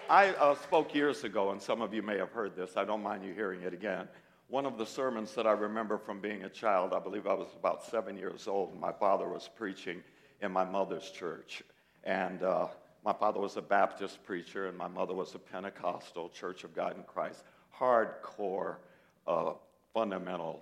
I spoke years ago, and some of you may have heard this. I don't mind you hearing it again. One of the sermons that I remember from being a child, I believe I was about 7 years old, and my father was preaching in my mother's church. And my father was a Baptist preacher, and my mother was a Pentecostal Church of God in Christ. Hardcore, fundamental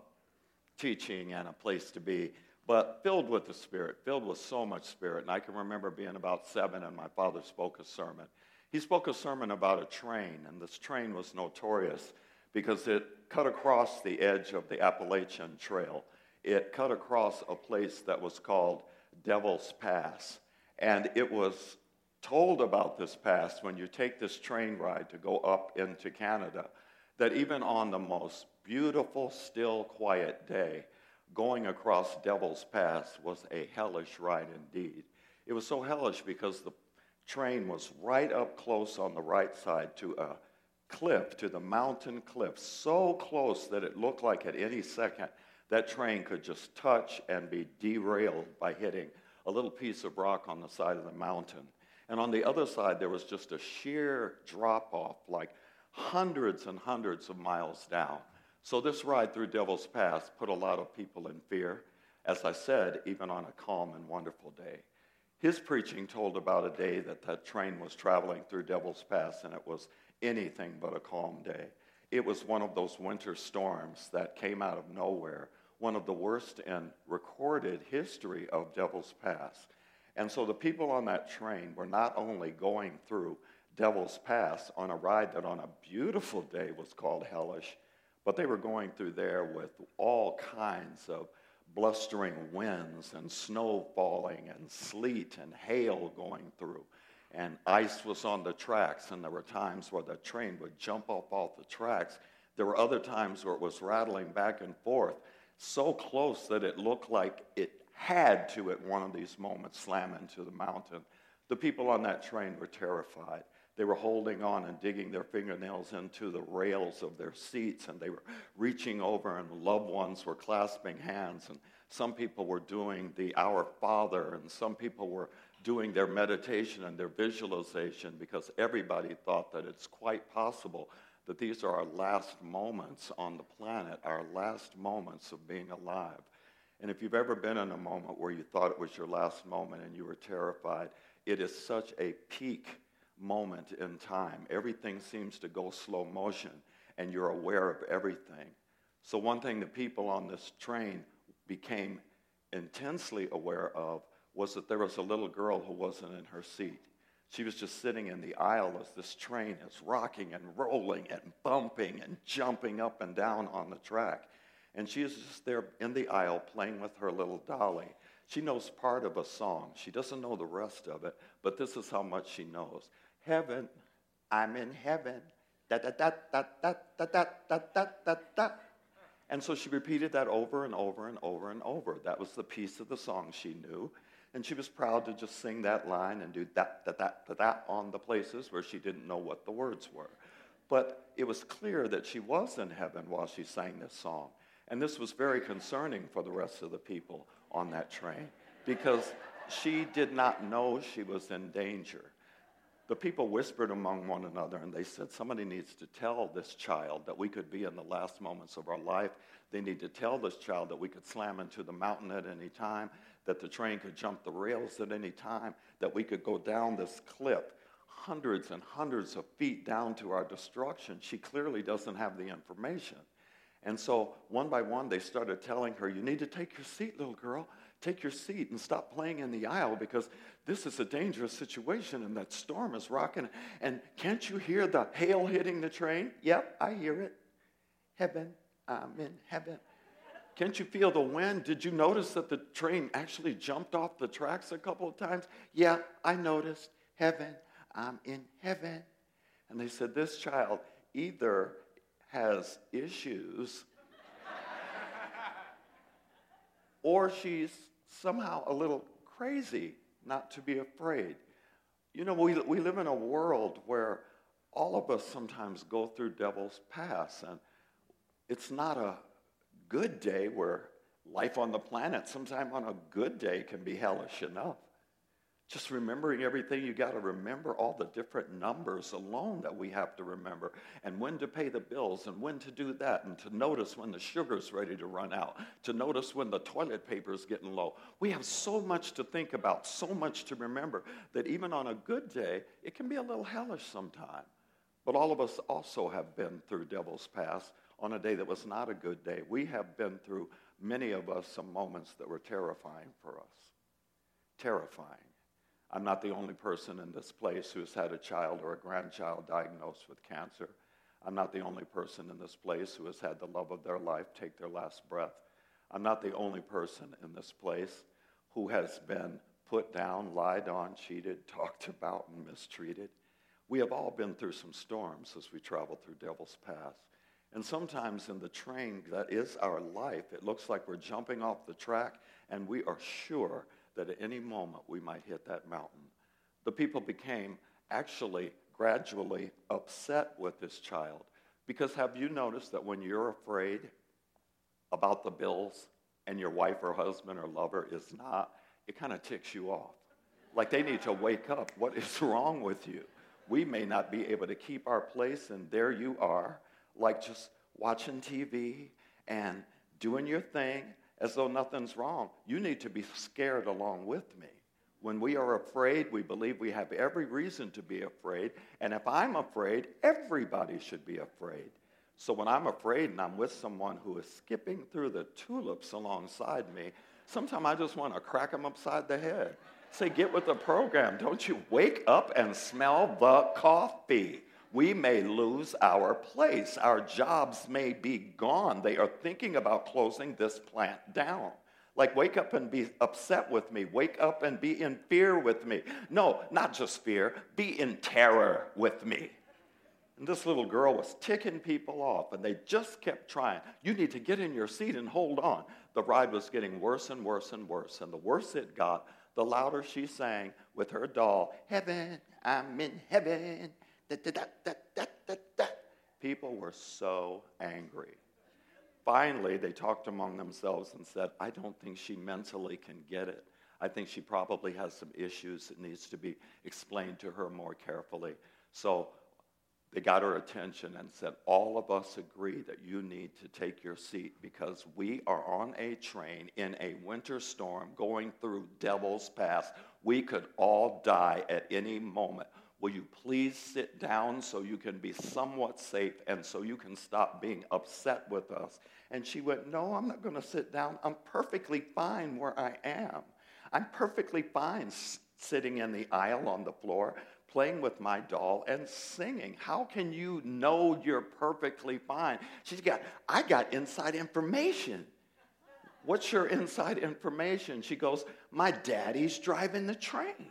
teaching and a place to be, but filled with the Spirit, filled with so much Spirit. And I can remember being about 7, and my father spoke a sermon. He spoke a sermon about a train, and this train was notorious because it cut across the edge of the Appalachian Trail. It cut across a place that was called Devil's Pass. And it was told about this pass when you take this train ride to go up into Canada, that even on the most beautiful, still, quiet day, going across Devil's Pass was a hellish ride indeed. It was so hellish because the train was right up close on the right side to a cliff, to the mountain cliff, so close that it looked like at any second that train could just touch and be derailed by hitting a little piece of rock on the side of the mountain. And on the other side, there was just a sheer drop-off, like hundreds and hundreds of miles down. So this ride through Devil's Pass put a lot of people in fear, as I said, even on a calm and wonderful day. His preaching told about a day that train was traveling through Devil's Pass, and it was anything but a calm day. It was one of those winter storms that came out of nowhere, one of the worst in recorded history of Devil's Pass. And so the people on that train were not only going through Devil's Pass on a ride that on a beautiful day was called hellish, but they were going through there with all kinds of blustering winds and snow falling and sleet and hail going through. And ice was on the tracks, and there were times where the train would jump up off the tracks. There were other times where it was rattling back and forth, so close that it looked like it had to, at one of these moments, slam into the mountain. The people on that train were terrified. They were holding on and digging their fingernails into the rails of their seats, and they were reaching over, and loved ones were clasping hands, and some people were doing the Our Father, and some people were doing their meditation and their visualization, because everybody thought that it's quite possible that these are our last moments on the planet, our last moments of being alive. And if you've ever been in a moment where you thought it was your last moment and you were terrified, it is such a peak moment in time. Everything seems to go slow motion, and you're aware of everything. So one thing the people on this train became intensely aware of was that there was a little girl who wasn't in her seat. She was just sitting in the aisle as this train is rocking and rolling and bumping and jumping up and down on the track. And she is just there in the aisle playing with her little dolly. She knows part of a song. She doesn't know the rest of it, but this is how much she knows. Heaven, I'm in heaven. Da da da da da da da da da da da. And so she repeated that over and over and over and over. That was the piece of the song she knew. And she was proud to just sing that line and do that, that, that, that, that on the places where she didn't know what the words were. But it was clear that she was in heaven while she sang this song. And this was very concerning for the rest of the people on that train, because she did not know she was in danger. The people whispered among one another, and they said, somebody needs to tell this child that we could be in the last moments of our life. They need to tell this child that we could slam into the mountain at any time, that the train could jump the rails at any time, that we could go down this cliff hundreds and hundreds of feet down to our destruction. She clearly doesn't have the information. And so one by one, they started telling her, you need to take your seat, little girl. Take your seat and stop playing in the aisle, because this is a dangerous situation and that storm is rocking. And can't you hear the hail hitting the train? Yep, I hear it. Heaven, I'm in heaven. Can't you feel the wind? Did you notice that the train actually jumped off the tracks a couple of times? Yeah, I noticed. Heaven, I'm in heaven. And they said, this child either has issues or she's somehow a little crazy not to be afraid. You know, we live in a world where all of us sometimes go through Devil's Pass, and it's not a good day where life on the planet, sometime on a good day, can be hellish enough. Just remembering everything, you got to remember all the different numbers alone that we have to remember, and when to pay the bills, and when to do that, and to notice when the sugar's ready to run out, to notice when the toilet paper is getting low. We have so much to think about, so much to remember, that even on a good day, it can be a little hellish sometimes. But all of us also have been through Devil's Pass on a day that was not a good day. We have been through, many of us, some moments that were terrifying for us. Terrifying. I'm not the only person in this place who has had a child or a grandchild diagnosed with cancer. I'm not the only person in this place who has had the love of their life take their last breath. I'm not the only person in this place who has been put down, lied on, cheated, talked about, and mistreated. We have all been through some storms as we travel through Devil's Pass. And sometimes in the train that is our life, it looks like we're jumping off the track, and we are sure that at any moment we might hit that mountain. The people became actually gradually upset with this child, because have you noticed that when you're afraid about the bills and your wife or husband or lover is not, it kind of ticks you off. Like they need to wake up. What is wrong with you? We may not be able to keep our place, and there you are, like just watching TV and doing your thing as though nothing's wrong. You need to be scared along with me. When we are afraid, we believe we have every reason to be afraid. And if I'm afraid, everybody should be afraid. So when I'm afraid and I'm with someone who is skipping through the tulips alongside me, sometimes I just want to crack them upside the head. Say, get with the program. Don't you wake up and smell the coffee. We may lose our place. Our jobs may be gone. They are thinking about closing this plant down. Like, wake up and be upset with me. Wake up and be in fear with me. No, not just fear. Be in terror with me. And this little girl was ticking people off, and they just kept trying. You need to get in your seat and hold on. The ride was getting worse and worse and worse, and the worse it got, the louder she sang with her doll, "Heaven, I'm in heaven." Da, da, da, da, da, da, da. People were so angry. Finally, they talked among themselves and said, I don't think she mentally can get it. I think she probably has some issues that needs to be explained to her more carefully. So they got her attention and said, all of us agree that you need to take your seat because we are on a train in a winter storm going through Devil's Pass. We could all die at any moment. Will you please sit down so you can be somewhat safe and so you can stop being upset with us? And she went, no, I'm not going to sit down. I'm perfectly fine where I am. I'm perfectly fine sitting in the aisle on the floor, playing with my doll and singing. How can you know you're perfectly fine? I got inside information. What's your inside information? She goes, my daddy's driving the train.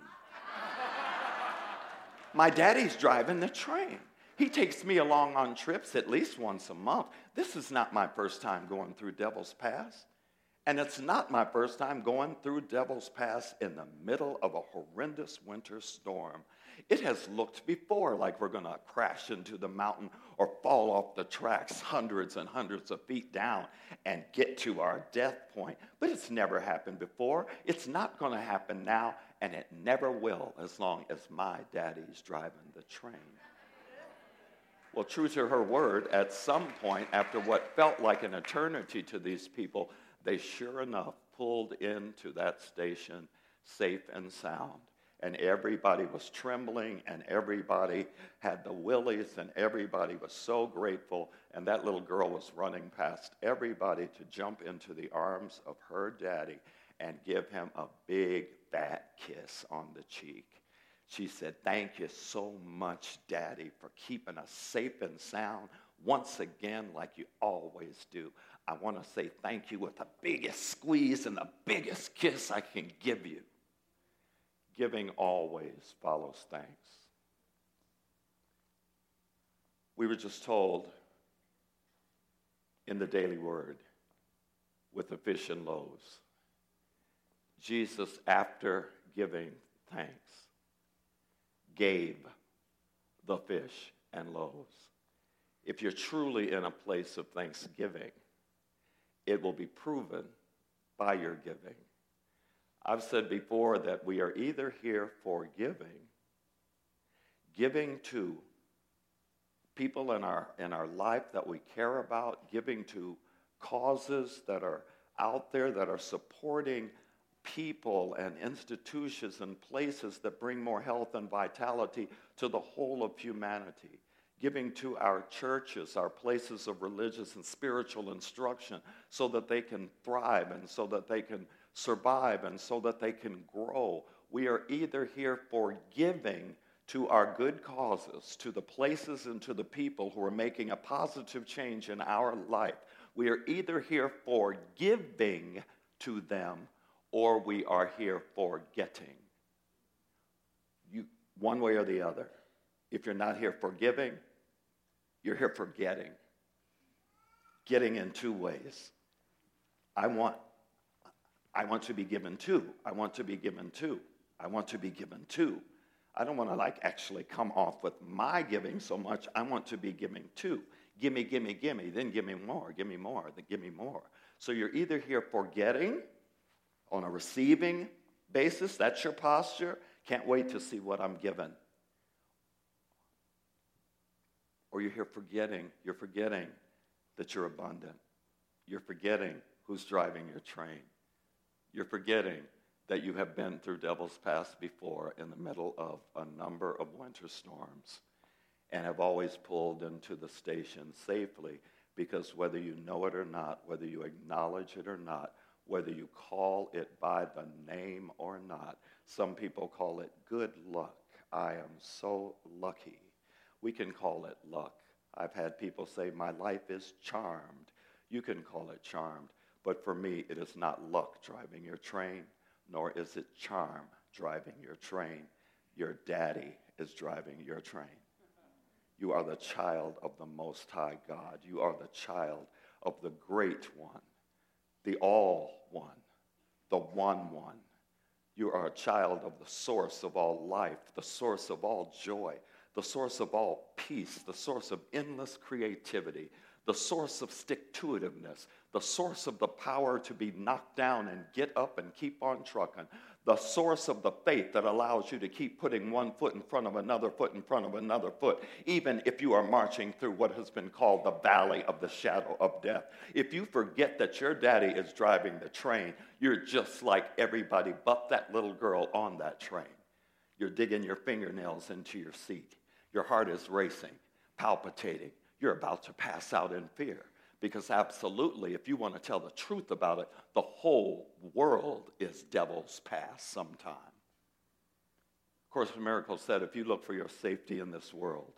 My daddy's driving the train. He takes me along on trips at least once a month. This is not my first time going through Devil's Pass. And it's not my first time going through Devil's Pass in the middle of a horrendous winter storm. It has looked before like we're going to crash into the mountain or fall off the tracks hundreds and hundreds of feet down and get to our death point. But it's never happened before. It's not going to happen now, and it never will as long as my daddy's driving the train. Well, true to her word, at some point, after what felt like an eternity to these people, they sure enough pulled into that station safe and sound. And everybody was trembling, and everybody had the willies, and everybody was so grateful. And that little girl was running past everybody to jump into the arms of her daddy and give him a big, fat kiss on the cheek. She said, thank you so much, Daddy, for keeping us safe and sound once again like you always do. I want to say thank you with the biggest squeeze and the biggest kiss I can give you. Giving always follows thanks. We were just told in the Daily Word with the fish and loaves, Jesus, after giving thanks, gave the fish and loaves. If you're truly in a place of thanksgiving, it will be proven by your giving. I've said before that we are either here for giving to people in our life that we care about, giving to causes that are out there that are supporting people and institutions and places that bring more health and vitality to the whole of humanity. Giving to our churches, our places of religious and spiritual instruction, so that they can thrive and so that they can survive and so that they can grow. We are either here for giving to our good causes, to the places and to the people who are making a positive change in our life. We are either here for giving to them, or we are here for getting. One way or the other. If you're not here for giving, you're here for getting. Getting in two ways. I want to be given to. I want to be given to. I want to be given to. I don't want to actually come off with my giving so much. I want to be giving to. Gimme, gimme, gimme, then give me more, then give me more. So you're either here for getting on a receiving basis, that's your posture. Can't wait to see what I'm given. Or you're here you're forgetting that you're abundant. You're forgetting who's driving your train. You're forgetting that you have been through Devil's Pass before in the middle of a number of winter storms and have always pulled into the station safely, because whether you know it or not, whether you acknowledge it or not, whether you call it by the name or not, some people call it good luck. I am so lucky. We can call it luck. I've had people say, my life is charmed. You can call it charmed. But for me, it is not luck driving your train, nor is it charm driving your train. Your daddy is driving your train. You are the child of the Most High God. You are the child of the Great One, the All One, the One One. You are a child of the source of all life, the source of all joy, the source of all peace, the source of endless creativity, the source of stick-to-itiveness, the source of the power to be knocked down and get up and keep on trucking, the source of the faith that allows you to keep putting one foot in front of another foot in front of another foot, even if you are marching through what has been called the valley of the shadow of death. If you forget that your daddy is driving the train, you're just like everybody but that little girl on that train. You're digging your fingernails into your seat. Your heart is racing, palpitating. You're about to pass out in fear. Because absolutely, if you want to tell the truth about it, the whole world is Devil's Pass sometime. Of Course in Miracles said, if you look for your safety in this world,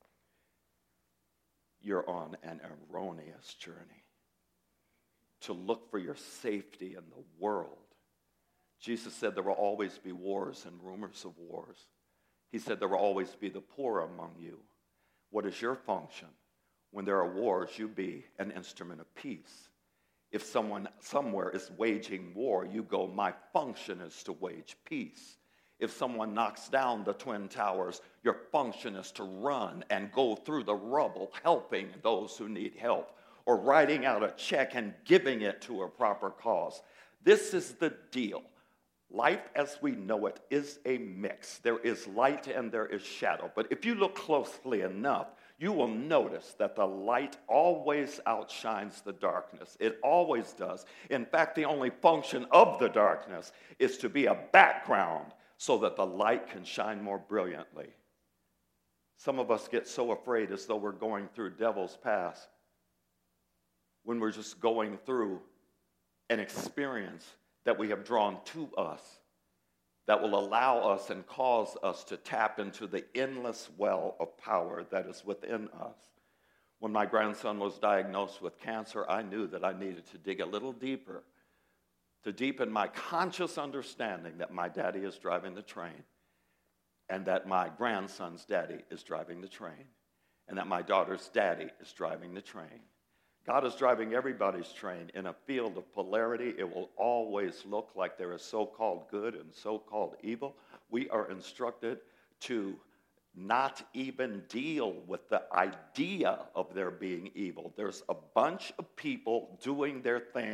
you're on an erroneous journey. To look for your safety in the world. Jesus said there will always be wars and rumors of wars. He said there will always be the poor among you. What is your function? When there are wars, you be an instrument of peace. If someone somewhere is waging war, you go, my function is to wage peace. If someone knocks down the Twin Towers, your function is to run and go through the rubble, helping those who need help, or writing out a check and giving it to a proper cause. This is the deal. Life as we know it is a mix. There is light and there is shadow. But if you look closely enough, you will notice that the light always outshines the darkness. It always does. In fact, the only function of the darkness is to be a background so that the light can shine more brilliantly. Some of us get so afraid as though we're going through Devil's Pass when we're just going through an experience that we have drawn to us that will allow us and cause us to tap into the endless well of power that is within us. When my grandson was diagnosed with cancer, I knew that I needed to dig a little deeper to deepen my conscious understanding that my daddy is driving the train, and that my grandson's daddy is driving the train, and that my daughter's daddy is driving the train. God is driving everybody's train in a field of polarity. It will always look like there is so-called good and so-called evil. We are instructed to not even deal with the idea of there being evil. There's a bunch of people doing their thing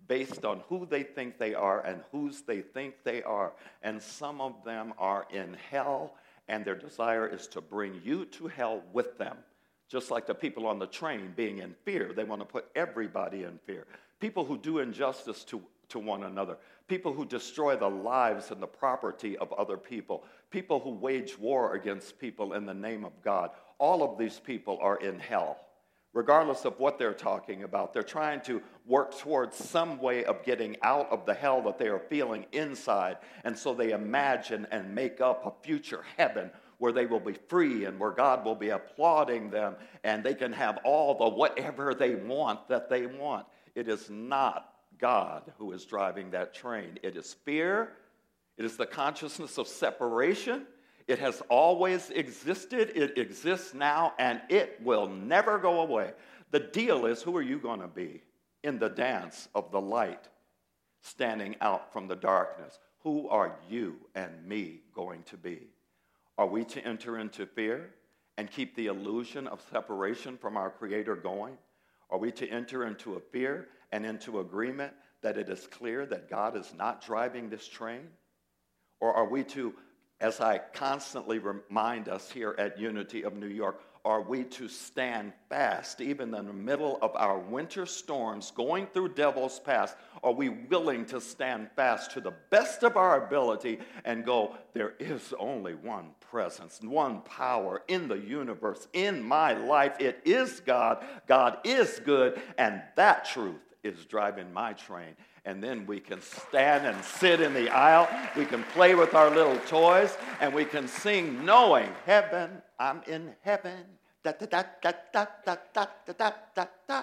based on who they think they are and whose they think they are. And some of them are in hell, and their desire is to bring you to hell with them. Just like the people on the train being in fear. They want to put everybody in fear. People who do injustice to one another. People who destroy the lives and the property of other people. People who wage war against people in the name of God. All of these people are in hell. Regardless of what they're talking about, they're trying to work towards some way of getting out of the hell that they are feeling inside. And so they imagine and make up a future heaven where they will be free and where God will be applauding them and they can have all the whatever they want that they want. It is not God who is driving that train. It is fear. It is the consciousness of separation. It has always existed. It exists now, and it will never go away. The deal is, who are you going to be in the dance of the light, standing out from the darkness? Who are you and me going to be? Are we to enter into fear and keep the illusion of separation from our Creator going? Are we to enter into a fear and into agreement that it is clear that God is not driving this train? Or are we to, as I constantly remind us here at Unity of New York, are we to stand fast even in the middle of our winter storms going through Devil's Pass? Are we willing to stand fast to the best of our ability and go, there is only one presence, one power in the universe, in my life. It is God. God is good, and that truth is driving my train. And then we can stand and sit in the aisle. We can play with our little toys. And we can sing knowing heaven, I'm in heaven. Da, da, da, da, da, da, da, da, da, da.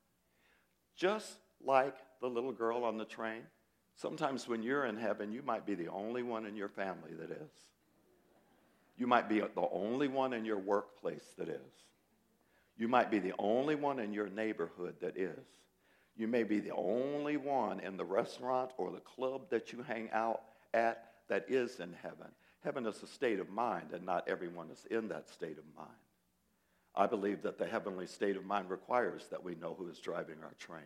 Just like the little girl on the train. Sometimes when you're in heaven, you might be the only one in your family that is. You might be the only one in your workplace that is. You might be the only one in your neighborhood that is. You may be the only one in the restaurant or the club that you hang out at that is in heaven. Heaven is a state of mind, and not everyone is in that state of mind. I believe that the heavenly state of mind requires that we know who is driving our train.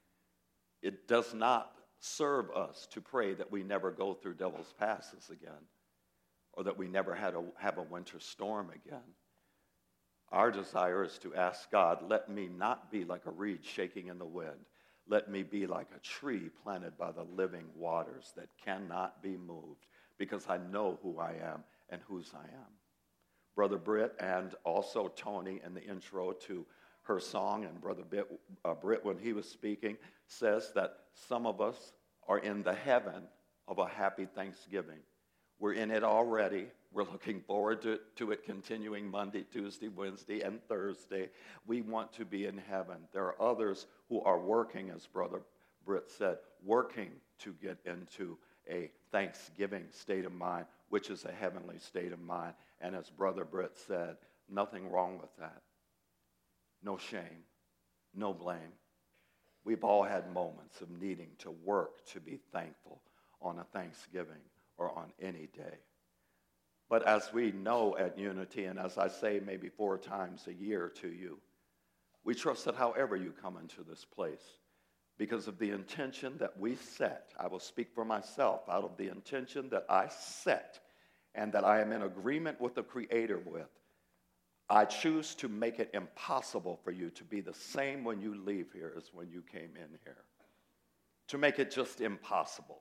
It does not serve us to pray that we never go through Devil's Passes again, or that we never have a winter storm again. Our desire is to ask God, let me not be like a reed shaking in the wind. Let me be like a tree planted by the living waters that cannot be moved, because I know who I am and whose I am. Brother Britt and also Tony in the intro to her song, and Brother Britt, when he was speaking, says that some of us are in the heaven of a happy Thanksgiving. We're in it already. We're looking forward to it continuing Monday, Tuesday, Wednesday, and Thursday. We want to be in heaven. There are others who are working, as Brother Britt said, working to get into a Thanksgiving state of mind, which is a heavenly state of mind. And as Brother Britt said, nothing wrong with that. No shame, no blame. We've all had moments of needing to work to be thankful on a Thanksgiving or on any day. But as we know at Unity, and as I say maybe 4 times a year to you, we trust that however you come into this place, because of the intention that we set, I will speak for myself, out of the intention that I set and that I am in agreement with the Creator with, I choose to make it impossible for you to be the same when you leave here as when you came in here. To make it just impossible.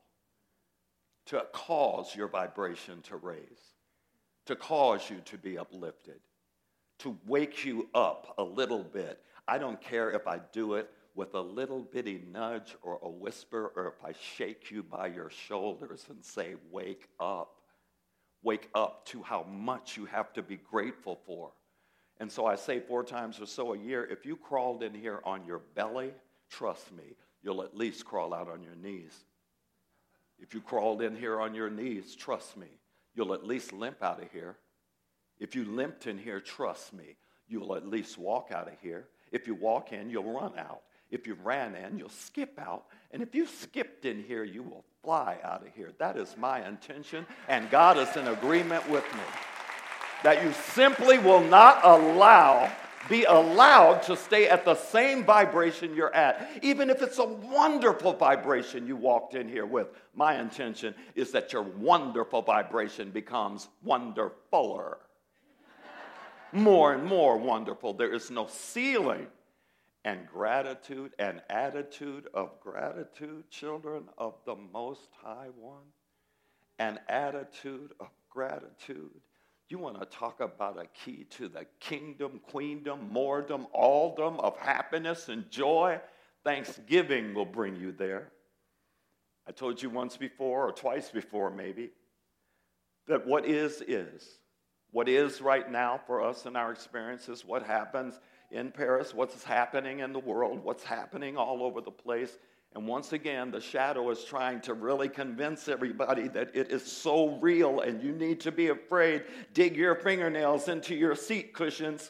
To cause your vibration to raise. To cause you to be uplifted. To wake you up a little bit. I don't care if I do it with a little bitty nudge or a whisper, or if I shake you by your shoulders and say, wake up. Wake up to how much you have to be grateful for. And so I say 4 times or so a year, if you crawled in here on your belly, trust me, you'll at least crawl out on your knees. If you crawled in here on your knees, trust me, you'll at least limp out of here. If you limped in here, trust me, you'll at least walk out of here. If you walk in, you'll run out. If you ran in, you'll skip out. And if you skipped in here, you will fly out of here. That is my intention, and God is in agreement with me. That you simply will not allow Be allowed to stay at the same vibration you're at, even if it's a wonderful vibration you walked in here with. My intention is that your wonderful vibration becomes wonderfuler. More and more wonderful. There is no ceiling. And gratitude, an attitude of gratitude, children of the Most High One, an attitude of gratitude. You want to talk about a key to the kingdom, queendom, moredom, alldom of happiness and joy? Thanksgiving will bring you there. I told you once before, or twice before maybe, that what is. What is right now for us in our experiences, what happens in Paris, what's happening in the world, what's happening all over the place. And once again, the shadow is trying to really convince everybody that it is so real and you need to be afraid. Dig your fingernails into your seat cushions.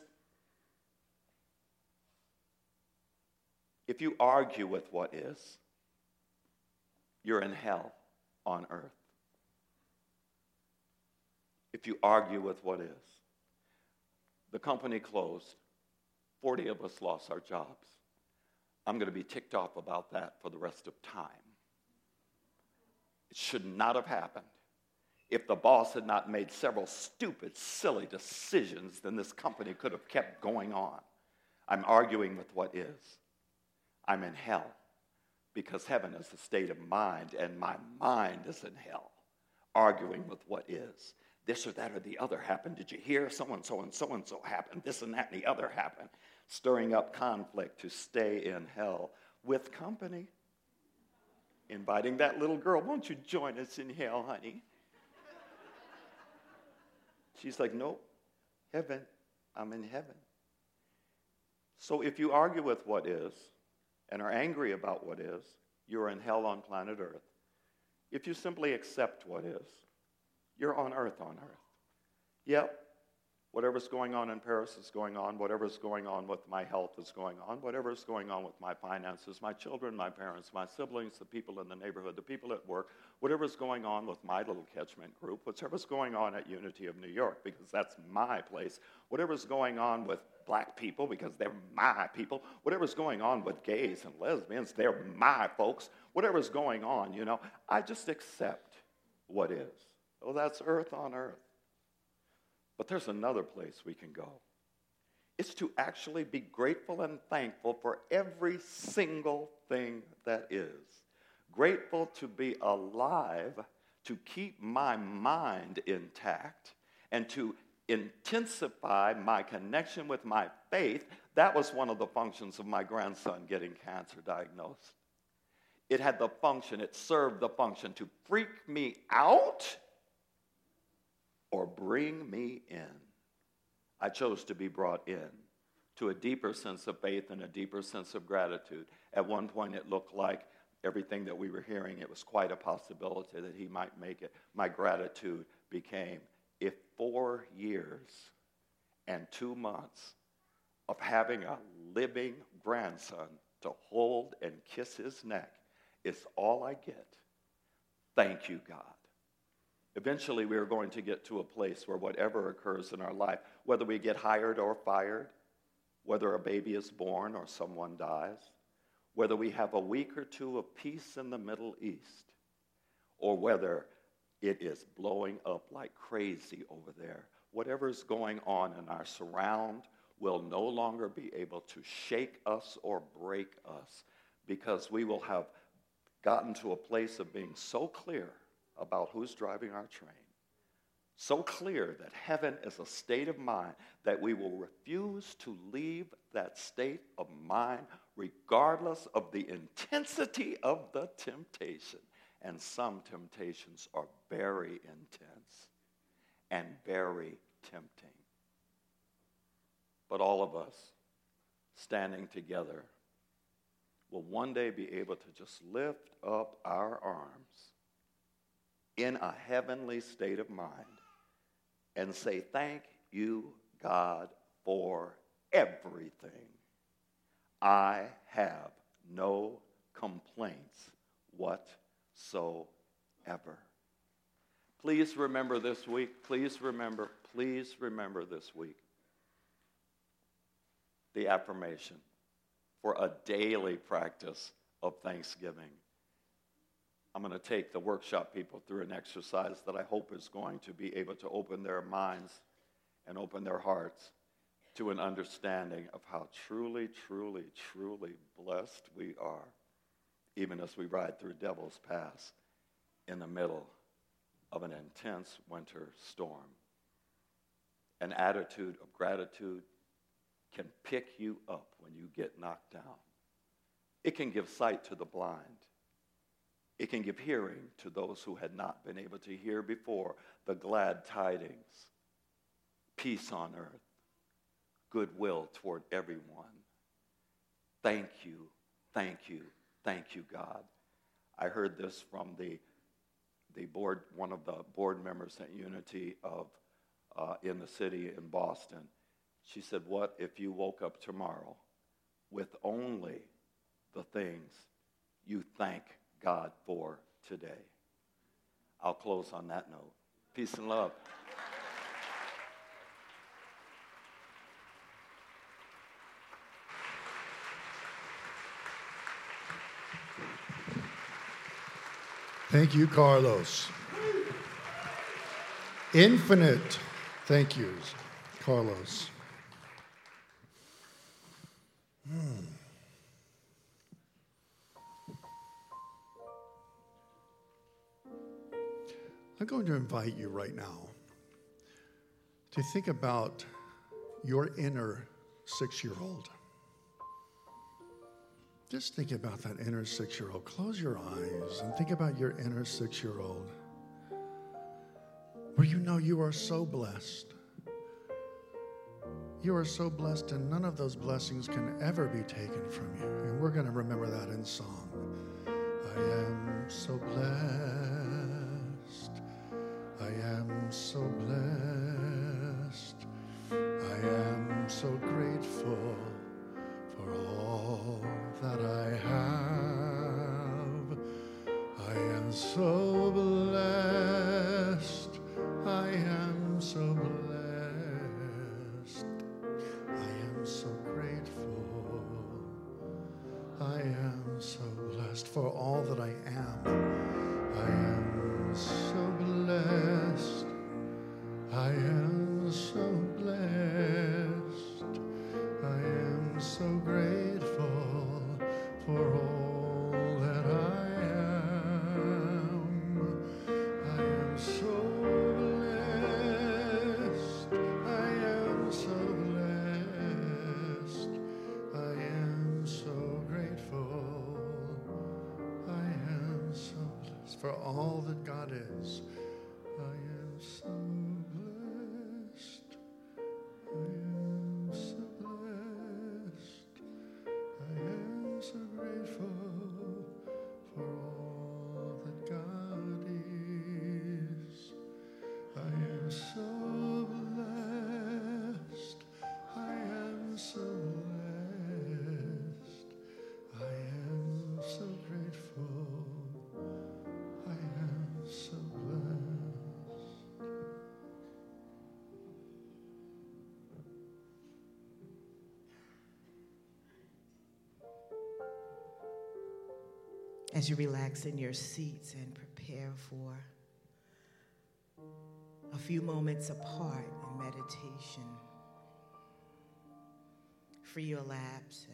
If you argue with what is, you're in hell on earth. If you argue with what is. The company closed. 40 of us lost our jobs. I'm going to be ticked off about that for the rest of time. It should not have happened. If the boss had not made several stupid, silly decisions, then this company could have kept going on. I'm arguing with what is. I'm in hell because heaven is a state of mind, and my mind is in hell, arguing with what is. This or that or the other happened. Did you hear? So-and-so and so-and-so happened. This and that and the other happened. Stirring up conflict to stay in hell with company. Inviting that little girl, won't you join us in hell, honey? She's like, nope, heaven, I'm in heaven. So if you argue with what is and are angry about what is, you're in hell on planet Earth. If you simply accept what is, you're on earth. Yep, whatever's going on in Paris is going on. Whatever's going on with my health is going on. Whatever's going on with my finances, my children, my parents, my siblings, the people in the neighborhood, the people at work, whatever's going on with my little catchment group, whatever's going on at Unity of New York, because that's my place, whatever's going on with black people, because they're my people, whatever's going on with gays and lesbians, they're my folks, whatever's going on, I just accept what is. Oh, that's earth on earth. But there's another place we can go. It's to actually be grateful and thankful for every single thing that is. Grateful to be alive, to keep my mind intact, and to intensify my connection with my faith. That was one of the functions of my grandson getting cancer diagnosed. It had the function, it served the function to freak me out or bring me in. I chose to be brought in to a deeper sense of faith and a deeper sense of gratitude. At one point, it looked like everything that we were hearing, it was quite a possibility that he might make it. My gratitude became, if 4 years and 2 months of having a living grandson to hold and kiss his neck is all I get, thank you, God. Eventually, we are going to get to a place where whatever occurs in our life, whether we get hired or fired, whether a baby is born or someone dies, whether we have a week or two of peace in the Middle East, or whether it is blowing up like crazy over there, whatever is going on in our surround will no longer be able to shake us or break us, because we will have gotten to a place of being so clear about who's driving our train, so clear that heaven is a state of mind that we will refuse to leave that state of mind regardless of the intensity of the temptation. And some temptations are very intense and very tempting. But all of us standing together will one day be able to just lift up our arms in a heavenly state of mind and say, thank you, God, for everything. I have no complaints whatsoever. Please remember this week, please remember this week the affirmation for a daily practice of thanksgiving. I'm going to take the workshop people through an exercise that I hope is going to be able to open their minds and open their hearts to an understanding of how truly, truly, truly blessed we are, even as we ride through Devil's Pass in the middle of an intense winter storm. An attitude of gratitude can pick you up when you get knocked down. It can give sight to the blind. It can give hearing to those who had not been able to hear before, the glad tidings, peace on earth, goodwill toward everyone. Thank you, thank you, thank you, God. I heard this from the board, one of the board members at Unity of in the city in Boston. She said, what if you woke up tomorrow with only the things you thank God for today? I'll close on that note. Peace and love. Thank you, Carlos. Infinite thank yous, Carlos. I'm going to invite you right now to think about your inner 6-year-old. Just think about that inner 6-year-old. Close your eyes and think about your inner 6-year-old, where you know you are so blessed. You are so blessed, and none of those blessings can ever be taken from you. And we're going to remember that in song. I am so blessed. I am so blessed. I am so grateful for all that I have. I am so blessed. I am so blessed. I am so grateful. I am so blessed for all that I am. I am so blessed. I am so blessed. I am so grateful for all that I am. I am so blessed. I am so blessed. I am so grateful. I am so blessed for all that God is. I am so blessed. I am so blessed. I am so grateful for all that God is. I am so blessed. I am so blessed. I am so grateful. I am so blessed. As you relax in your seats and prepare for a few moments apart in meditation, free your laps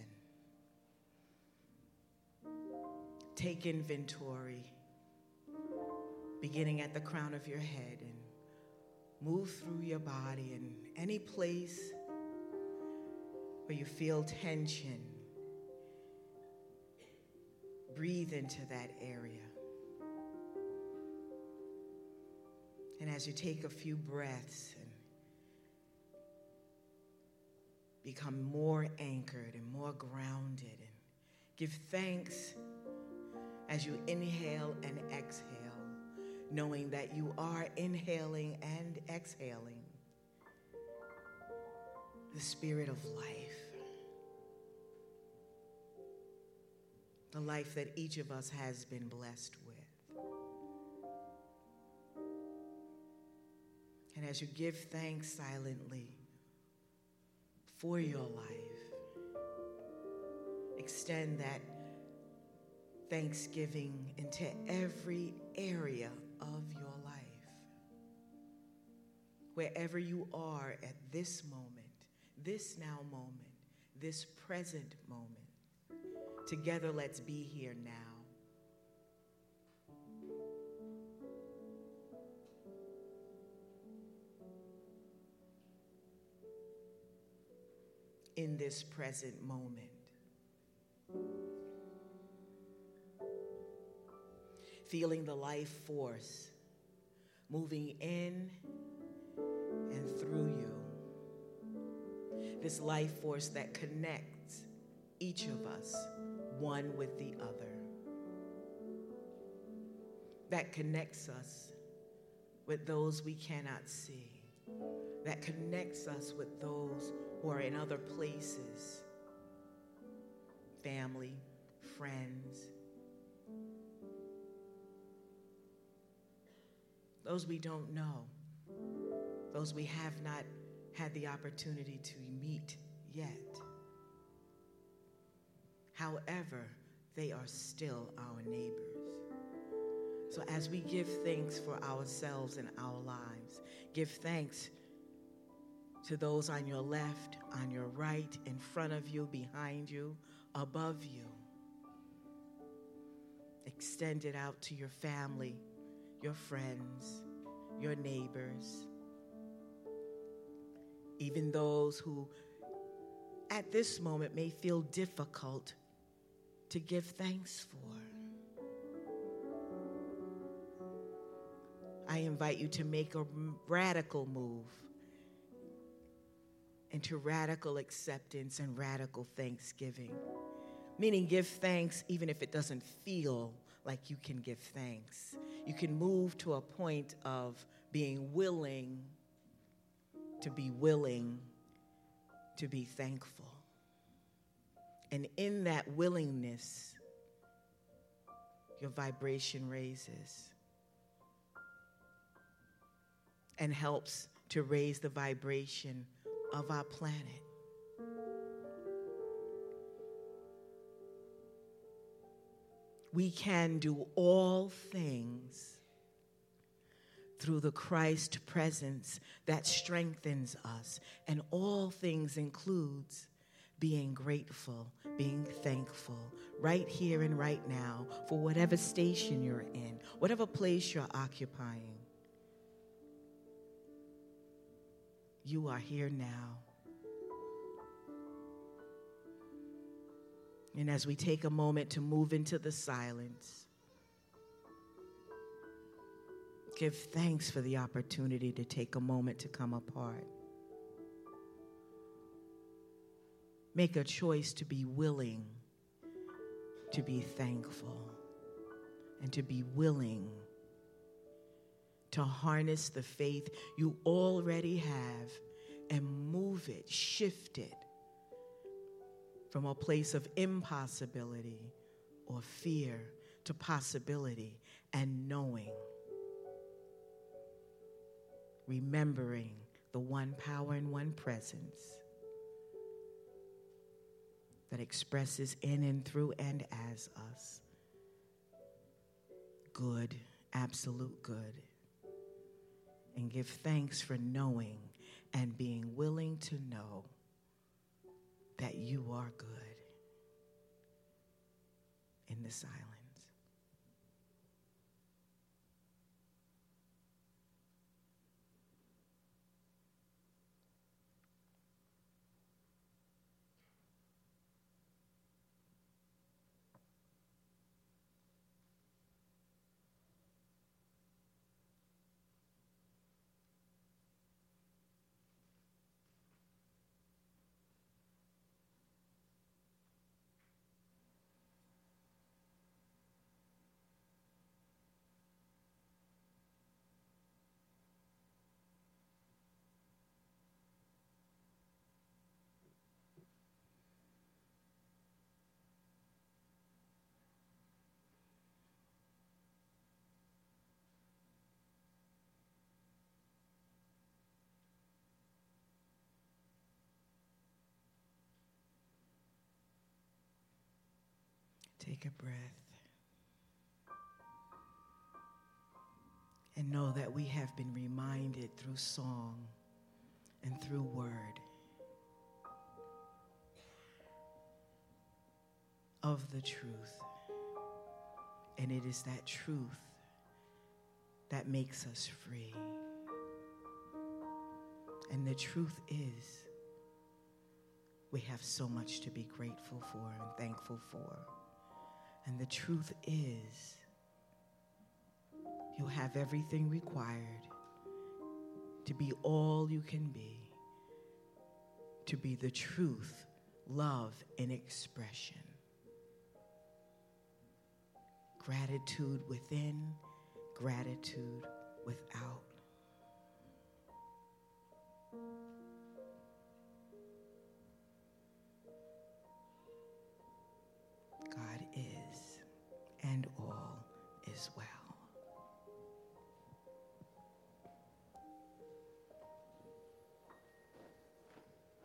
and take inventory, beginning at the crown of your head, and move through your body, and any place where you feel tension, breathe into that area. And as you take a few breaths and become more anchored and more grounded, and give thanks as you inhale and exhale, knowing that you are inhaling and exhaling the spirit of life. The life that each of us has been blessed with. And as you give thanks silently for your life, extend that thanksgiving into every area of your life. Wherever you are at this moment, this now moment, this present moment, together let's be here now. In this present moment. Feeling the life force moving in and through you. This life force that connects each of us, one with the other. That connects us with those we cannot see. That connects us with those who are in other places. Family, friends. Those we don't know. Those we have not had the opportunity to meet yet. However, they are still our neighbors. So as we give thanks for ourselves and our lives, give thanks to those on your left, on your right, in front of you, behind you, above you. Extend it out to your family, your friends, your neighbors, even those who at this moment may feel difficult to give thanks for. I invite you to make a radical move into radical acceptance and radical thanksgiving. Meaning give thanks even if it doesn't feel like you can give thanks. You can move to a point of being willing to be thankful. And in that willingness, your vibration raises and helps to raise the vibration of our planet. We can do all things through the Christ presence that strengthens us. And all things includes being grateful, being thankful, right here and right now for whatever station you're in, whatever place you're occupying. You are here now. And as we take a moment to move into the silence, give thanks for the opportunity to take a moment to come apart. Make a choice to be willing to be thankful and to be willing to harness the faith you already have and move it, shift it from a place of impossibility or fear to possibility and knowing, remembering the one power and one presence that expresses in and through and as us good, absolute good. And give thanks for knowing and being willing to know that you are good in the silence. Take a breath and know that we have been reminded through song and through word of the truth. And it is that truth that makes us free. And the truth is, we have so much to be grateful for and thankful for. And the truth is, you have everything required to be all you can be, to be the truth, love, and expression. Gratitude within, gratitude without. God is, and all is well.